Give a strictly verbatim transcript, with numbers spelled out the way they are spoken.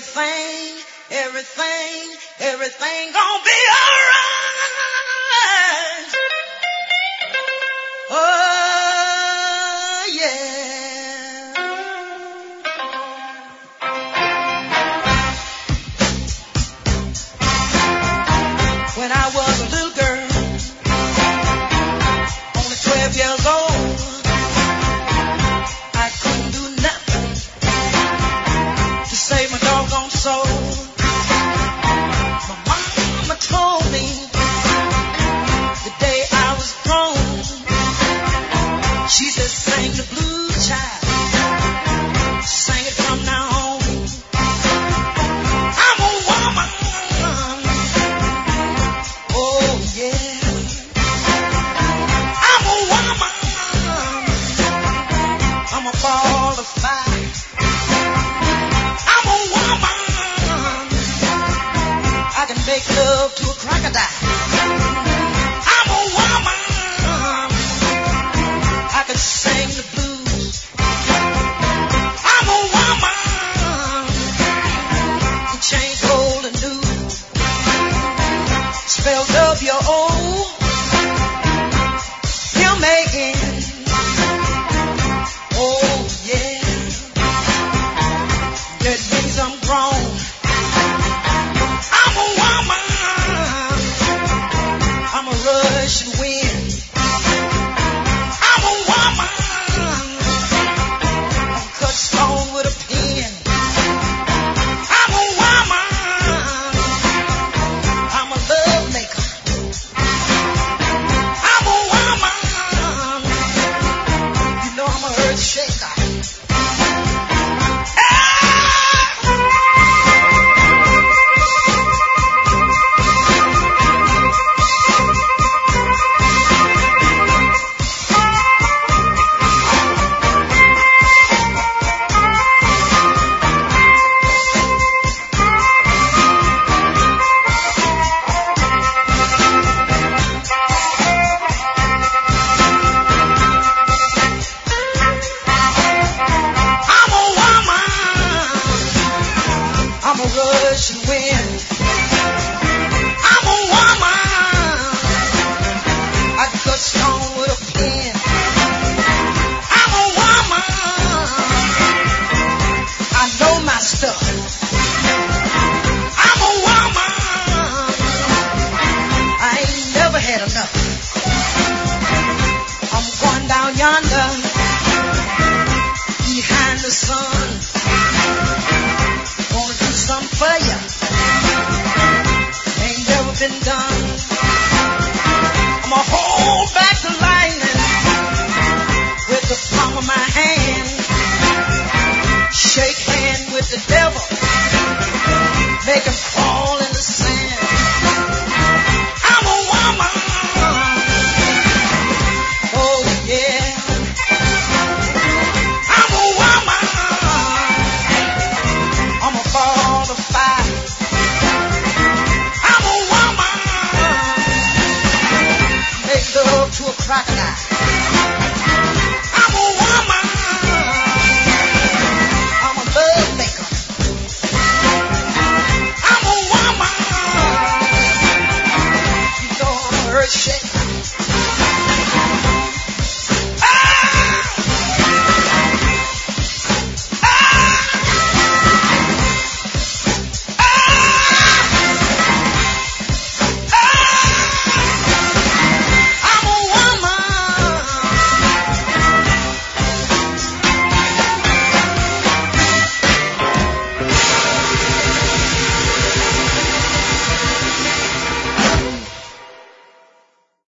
everything, everything, everything gonna be alright. Oh, yeah. When I was a little girl, only twelve years old, I couldn't do nothing to save my doggone soul. My mama told me the day I was grown, she said, sing the blues, child. Sing it from now on. I'm a woman. Oh, yeah. I'm a woman. I'm a ball of fire. I'm a woman. I can make love to a crocodile. I'm a woman. I can sing the blues. I'm a woman. Can change old and new. Spell W O. You're making. Oh, yeah. That means I'm grown. I'm a woman. I'm a Russian wind. I'm a woman. I'm cut stone with a pen. I'm a woman. I'm a love maker. I'm a woman. You know I'm a earth shaker. I'm a woman. I'm a Russian wind. I'm a woman. I cut stone with a pen. I'm a woman. I know my stuff. I'm a woman. I ain't never had enough. I'm going down yonder behind the sun. Gonna do something for you. Ain't never been done. I'ma hold back the lightning with the palm of my hand. Shake hand with the devil. Make him crawl in the sand. I'm a woman. Oh, yeah. I'm a woman. I'm a ball of fire. I'm a woman. Make love to a crocodile. I'm a woman. I'm a love maker. I'm a woman. You know I'm a earth shaker.